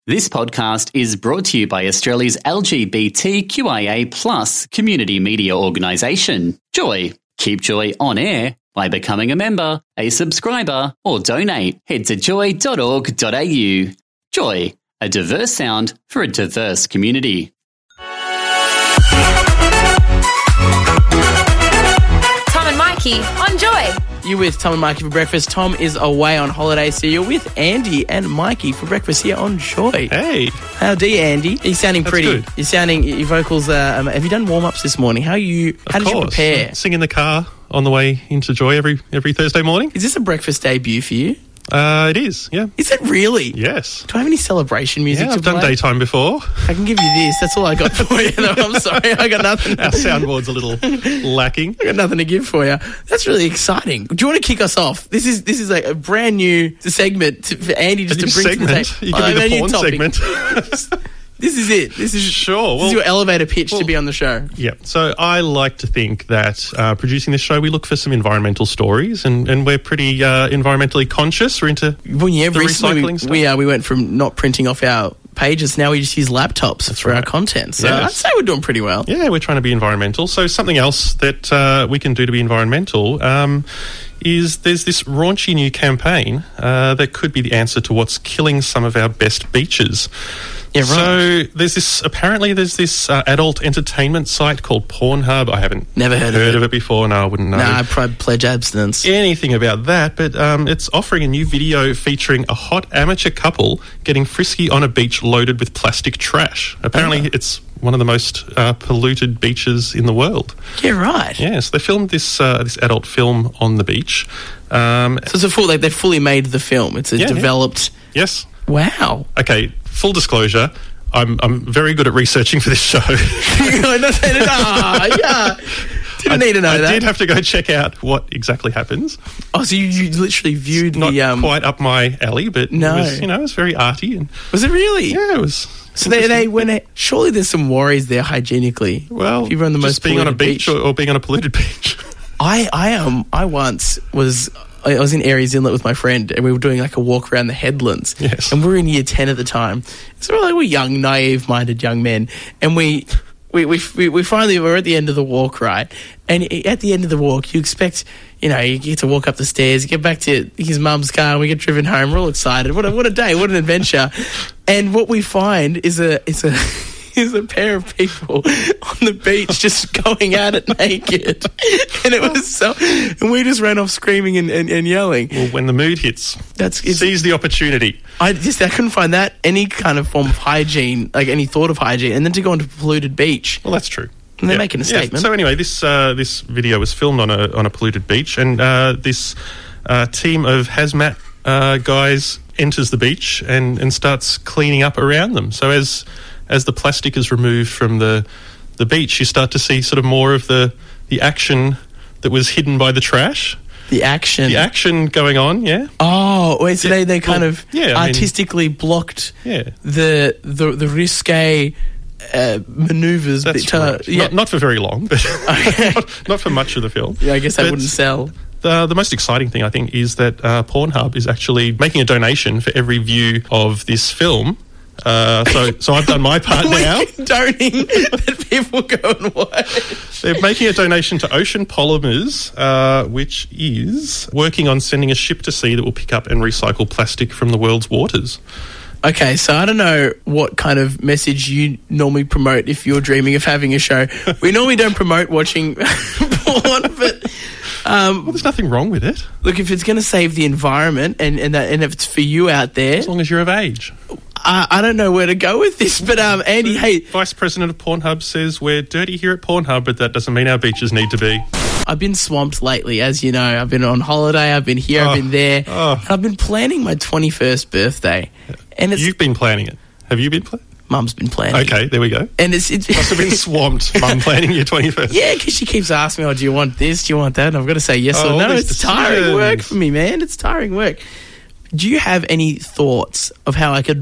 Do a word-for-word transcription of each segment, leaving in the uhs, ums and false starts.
This podcast is brought to you by Australia's L G B T Q I A plus community media organisation, Joy. Keep Joy on air by becoming a member, a subscriber, or donate. Head to joy dot org dot a u. Joy, a diverse sound for a diverse community. Tom and Mikey on Joy. You with Tom and Mikey for breakfast. Tom is away on holiday, so you're with Andy and Mikey for breakfast here on Joy. Hey. How do you, Andy? You're sounding That's pretty. good. You're sounding, your vocals, uh, um, have you done warm-ups this morning? How you? How Of did course. you prepare? Sing in the car on the way into Joy every every Thursday morning. Is this a breakfast debut for you? Uh, it is, yeah. Is it really? Yes. Do I have any celebration music Yeah, to I've done play? daytime before. I can give you this. That's all I got for you. No, I'm sorry. I got nothing. Our soundboard's a little lacking. I got nothing to give for you. That's really exciting. Do you want to kick us off? This is this is like a brand new segment to, for Andy just A to new bring segment? to the You table. give me Oh, the a new porn topic. segment. This is it. This is Sure. This is Well, your elevator pitch well- to be on the show. yeah. So I like to think that uh, producing this show, we look for some environmental stories, and, and we're pretty uh, environmentally conscious. We're into Well, yeah, the recently recycling we, stuff. we, uh, we went from not printing off our pages, now we just use laptops for our right. content. So Yes. I'd say we're doing pretty well. Yeah, we're trying to be environmental. So something else that uh, we can do to be environmental um, is there's this raunchy new campaign uh, that could be the answer to what's killing some of our best beaches. Yeah, right. So there's this, apparently there's this uh, adult entertainment site called Pornhub. I haven't Never heard of heard it. of it before. No, I wouldn't know Nah, I probably pledge abstinence. anything about that, but um, it's offering a new video featuring a hot amateur couple getting frisky on a beach loaded with plastic trash. Apparently, Oh. it's one of the most uh, polluted beaches in the world. Yeah, right. Yes, they filmed this uh, this adult film on the beach. Um, So it's a full, like, they fully made the film. It's a Yeah, yeah. developed... yes. Wow. Okay. Full disclosure. I'm I'm very good at researching for this show. I know that. Ah, yeah. Didn't need to know I that. did have to go check out what exactly happens. Oh, so you, you literally viewed Not the... Um, quite up my alley, but No. it was, you know, it was very arty and was it really? yeah, it was. So they, they when they, surely there's some worries there hygienically. Well, if you're on the just most being on a polluted beach, Or, or being on a polluted beach. I I um I once was I was in Aries Inlet with my friend and we were doing like a walk around the headlands. Yes. And we were in year ten at the time. So we're like we're young, naive-minded young men, and we. We, we we we finally were at the end of the walk, right? And at the end of the walk, you expect, you know, you get to walk up the stairs, get back to his mum's car, and we get driven home. We're all excited. What a what a day! What an adventure! And what we find is a is a is a pair of people on the beach just going at it naked, and it was so. And we just ran off screaming and, and, and yelling. Well, when the mood hits, That's it's, seize the opportunity. I just I couldn't find that any kind of form of hygiene, like any thought of hygiene, and then to go onto a polluted beach. Well, that's true. And they're making a statement. So anyway, this uh, this video was filmed on a on a polluted beach, and uh, this uh, team of hazmat uh, guys enters the beach and, and starts cleaning up around them. So as as the plastic is removed from the the beach, you start to see sort of more of the the action that was hidden by the trash. The action. The action going on, yeah. Oh, wait, so Yeah, they, they kind well, of yeah, I mean- artistically blocked Yeah. the the the risque uh, manoeuvres. That's to- right. yeah. Not, not for very long, but not, not for much of the film. yeah, I guess that But wouldn't sell. The, the most exciting thing, I think, is that uh, Pornhub is actually making a donation for every view of this film. Uh, so, so I've done my part now. We're condoning that people go and watch. They're making a donation to Ocean Polymers, uh, which is working on sending a ship to sea that will pick up and recycle plastic from the world's waters. Okay, so I don't know what kind of message you normally promote if you're dreaming of having a show. We normally don't promote watching porn, but um, Well, there's nothing wrong with it, look, if it's going to save the environment and and, that, and if it's for you out there, as long as you're of age. I, I don't know where to go with this. But um, Andy, hey, Vice President of Pornhub says we're dirty here at Pornhub, but that doesn't mean our beaches need to be. I've been swamped lately, as you know. I've been on holiday, I've been here, Oh, I've been there. oh. And I've been planning my twenty-first birthday. And it's You've been planning it. Have you been planning? Mum's been planning. Okay, there we go. And it's... it's Must have been swamped, Mum, planning your twenty-first. yeah, because she keeps asking me, oh, do you want this? Do you want that? And I've got to say yes Oh, or all no. these It's tiring decisions. work for me, man. It's tiring work. Do you have any thoughts of how I could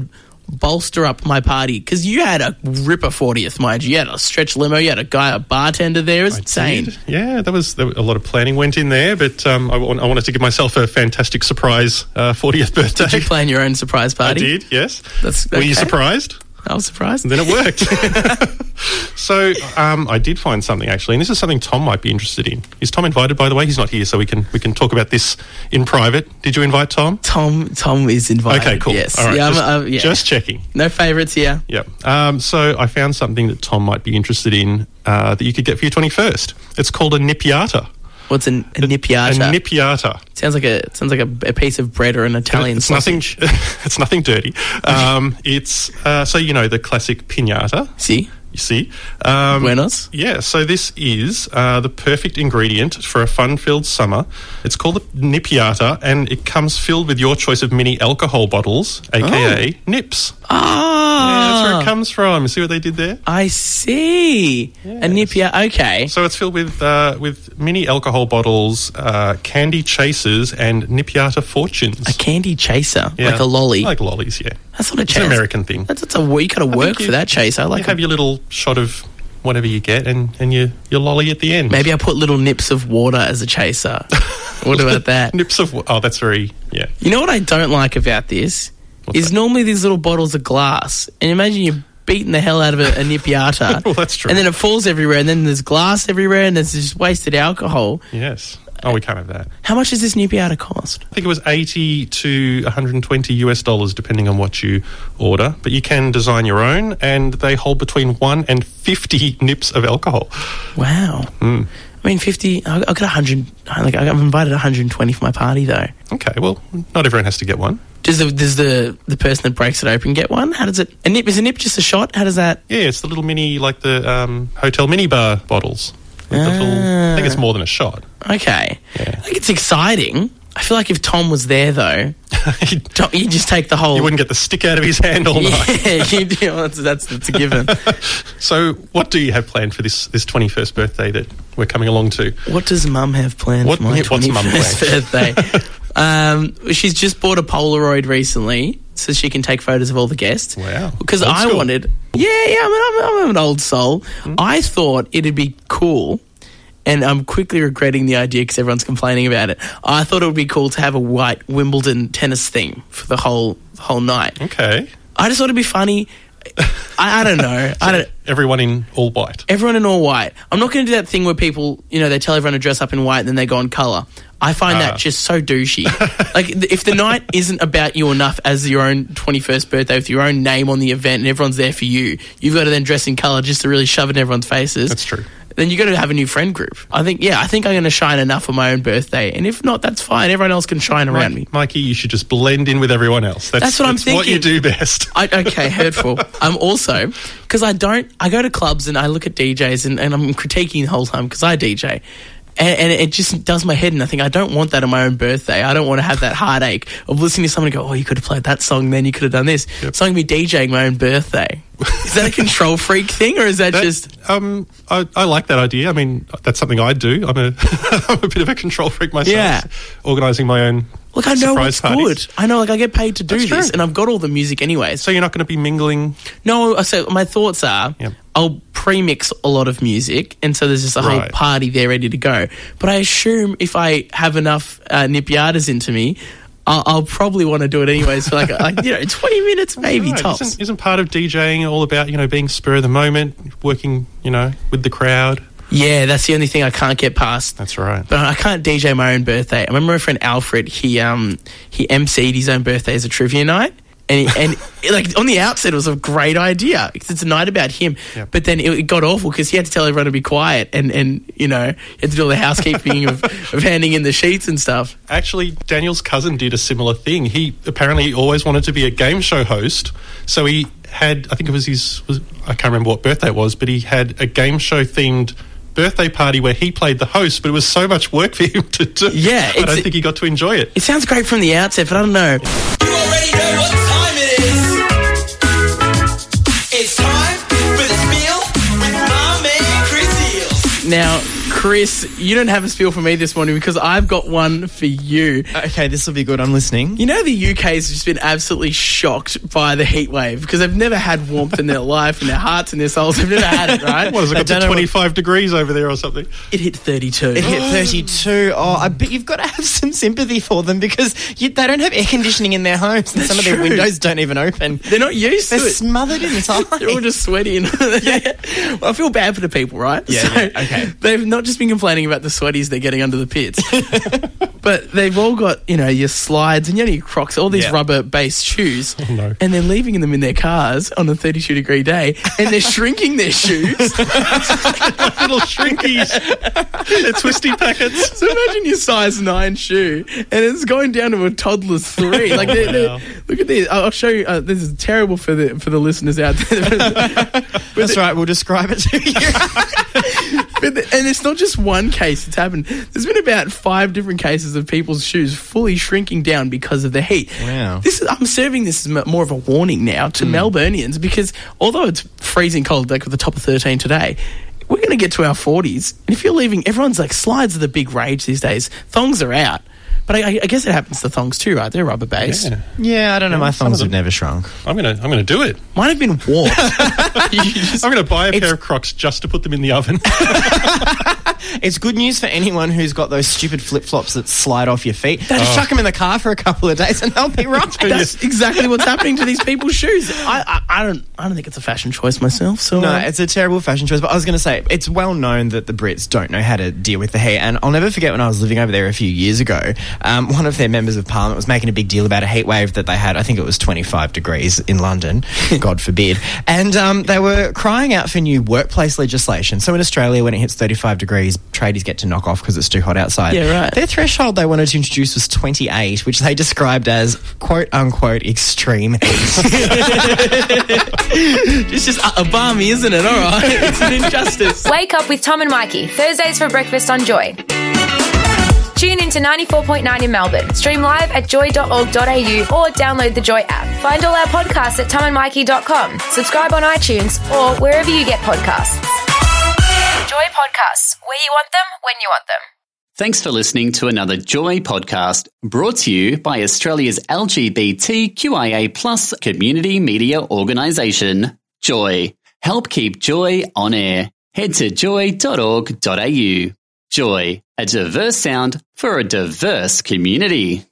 bolster up my party? Because you had a ripper fortieth, mind you. You had a stretch limo. You had a guy, a bartender there. It was I insane. did. Yeah, that was, there was a lot of planning went in there, but um, I, want, I wanted to give myself a fantastic surprise uh, fortieth birthday. Did you plan your own surprise party? I did, yes. That's, Were you okay. surprised? I was surprised. And then it worked. So um, I did find something, actually, and this is something Tom might be interested in. Is Tom invited, by the way? He's not here, so we can we can talk about this in private. Did you invite Tom? Tom Tom is invited. Okay, cool. Yes. All right, yeah, just, I'm, uh, yeah. just checking. No favourites here. Yep. Um, so I found something that Tom might be interested in uh, that you could get for your twenty-first. It's called a nippiata. What's a, a nippiata? A nippiata. Sounds like a sounds like a, a piece of bread or an Italian It's sausage. nothing. It's nothing dirty. Um, it's uh, so you know the classic piñata. See? You see, um, Buenos? Yeah. So this is uh, the perfect ingredient for a fun-filled summer. It's called a nippiata, and it comes filled with your choice of mini alcohol bottles, aka Oh. nips. Ah, Yeah, that's where it comes from. See what they did there? I see. A nippia. Okay. So it's filled with uh, with mini alcohol bottles, uh, candy chasers, and nippiata fortunes. A candy chaser, Yeah. like a lolly. Like lollies, yeah. That's not a It's chaser. an American thing. That's, that's a you got to I work think you- for that chaser. I like You a, have your little shot of whatever you get, and, and your, your lolly at the end. maybe I put little nips of water as a chaser. What about that? Nips of... Oh, that's very... Yeah. You know what I don't like about this What's is that? normally these little bottles of glass, and imagine you're beating the hell out of a, a nippiata. Well, that's true. And then it falls everywhere, and then there's glass everywhere, and there's just wasted alcohol. Yes. Oh, we can't have that. How much does this nippiata cost? I think it was eighty to one hundred twenty US dollars, depending on what you order. But you can design your own, and they hold between one and fifty nips of alcohol. Wow. Mm. I mean, fifty. I I got one hundred. Like I've invited one hundred twenty for my party, though. Okay, well, not everyone has to get one. Does the does the the person that breaks it open get one? How does it? A nip is a nip just a shot? How does that? Yeah, it's the little mini, like the um, hotel minibar bottles. With the little, I think it's more than a shot. Okay. Yeah. I think it's exciting. I feel like if Tom was there, though, Tom, you just take the whole. You wouldn't get the stick out of his hand all night. Yeah, you do. That's, that's that's a given. So, what do you have planned for this this twenty-first birthday that we're coming along to? What does Mum have planned What- for my what's Mum twenty-first birthday? um, she's just bought a Polaroid recently, so she can take photos of all the guests. Wow. Because Old I school. wanted. Yeah, yeah. I mean, I'm, I'm an old soul. Hmm? I thought it'd be cool. And I'm quickly regretting the idea because everyone's complaining about it. I thought it would be cool to have a white Wimbledon tennis theme for the whole whole night. Okay. I just thought it'd be funny. I, I don't know. I don't. Everyone in all white. Everyone in all white. I'm not going to do that thing where people, you know, they tell everyone to dress up in white and then they go on colour. I find Ah. that just so douchey. Like, th- if the night isn't about you enough as your own twenty-first birthday with your own name on the event and everyone's there for you, you've got to then dress in colour just to really shove it in everyone's faces. That's true. Then you got to have a new friend group. I think, yeah, I think I'm going to shine enough on my own birthday. And if not, that's fine. Everyone else can shine around me. Mike, Mikey, you should just blend in with everyone else. That's, That's what I'm that's what you thinking. do best. I, okay, hurtful. I'm also, because I don't, I go to clubs and I look at D Js and, and I'm critiquing the whole time because I D J. And, and it just does my head in. I think I don't want that on my own birthday. I don't want to have that heartache of listening to someone go, oh, you could have played that song then, you could have done this. Yep. So I'm going to be DJing my own birthday. Is that a control freak thing or is that, That- just... um, I, I like that idea. I mean, that's something I do. I'm a, I'm a bit of a control freak myself. Yeah. Organising my own Look, I know surprise what's parties. good. I know, like, I get paid to do That's this true. and I've got all the music anyways. So you're not going to be mingling. No, so my thoughts are Yep. I'll pre-mix a lot of music and so there's just a whole Right. party there ready to go. But I assume if I have enough uh, nippiatas into me, I'll, I'll probably want to do it anyways for like, like you know, twenty minutes maybe Right. tops. Isn't, isn't part of DJing all about, you know, being spur of the moment, working, you know, with the crowd? Yeah, that's the only thing I can't get past. That's right. But I can't D J my own birthday. I remember my friend Alfred, he um he emceed his own birthday as a trivia night. And, he, and like on the outset, it was a great idea because it's a night about him. Yep. But then it, it got awful because he had to tell everyone to be quiet and, and you know, he had to do all the housekeeping of, of handing in the sheets and stuff. Actually, Daniel's cousin did a similar thing. He apparently always wanted to be a game show host. So he had, I think it was his, was, I can't remember what birthday it was, but he had a game show themed birthday party where he played the host, but it was so much work for him to do. Yeah, I don't it's- think he got to enjoy it. It sounds great from the outset, but I don't know. You already know what time it is. It's time for the spiel with my man Chris Eels. Now, Chris, you don't have a spiel for me this morning because I've got one for you. Okay, this will be good. I'm listening. You know the U K's just been absolutely shocked by the heat wave because they've never had warmth in their life, in their hearts, in their souls. They've never had it, right? What, has it got to twenty-five degrees over there or something? It hit thirty-two. It hit thirty-two. Oh, I bet you've got to have some sympathy for them because you, they don't have air conditioning in their homes and That's some of their true. windows don't even open. They're not used They're to it. smothered inside. They're all just sweaty. And well, I feel bad for the people, right? Yeah, So yeah, okay. They've not just been complaining about the sweaties they're getting under the pits, but they've all got, you know, your slides and you know, your Crocs, all these Yeah. rubber-based shoes, Oh, no. and they're leaving them in their cars on a thirty-two degree day, and they're shrinking their shoes. Little shrinkies. They're twisty packets. So imagine your size nine shoe, and it's going down to a toddler's three. Like, they're, they're, Wow. look at this. I'll I'll show you. Uh, this is terrible for the for the listeners out there. That's right. We'll describe it to you. But the, and it's not just one case that's happened. There's been about five different cases of people's shoes fully shrinking down because of the heat. Wow. This is, I'm serving this as m- more of a warning now to Melburnians because although it's freezing cold, like at the top of thirteen today, we're going to get to our forties. And if you're leaving, everyone's like, slides are the big rage these days. Thongs are out. But I, I guess it happens to thongs too, right? They're rubber based. Yeah. Yeah, I don't know. My some of thumbs them- have never shrunk. I'm gonna, I'm gonna do it. Mine have been warped. You just- I'm gonna buy a It's- pair of Crocs just to put them in the oven. It's good news for anyone who's got those stupid flip-flops that slide off your feet. They just chuck them in the car for a couple of days and they'll be right. That's exactly what's happening to these people's shoes. I, I, I don't I don't think it's a fashion choice myself. So No, uh, it's a terrible fashion choice. But I was going to say, it's well known that the Brits don't know how to deal with the heat. And I'll never forget when I was living over there a few years ago, um, one of their members of parliament was making a big deal about a heat wave that they had. I think it was twenty-five degrees in London, God forbid. And um, they were crying out for new workplace legislation. So in Australia, when it hits thirty-five degrees, tradies get to knock off because it's too hot outside. Yeah, right. Their threshold they wanted to introduce was twenty-eight, which they described as quote-unquote extreme heat. it's just a, a balmy, isn't it? All right, it's an injustice. Wake up with Tom and Mikey, Thursdays for breakfast on Joy. Tune in to ninety-four point nine in Melbourne. Stream live at joy dot org dot a u or download the Joy app. Find all our podcasts at tom and mikey dot com. Subscribe on iTunes or wherever you get podcasts. Joy Podcasts, where you want them, when you want them. Thanks for listening to another Joy podcast brought to you by Australia's L G B T Q I A plus community media organisation, Joy. Help keep Joy on air. Head to joy dot org dot a u. Joy, a diverse sound for a diverse community.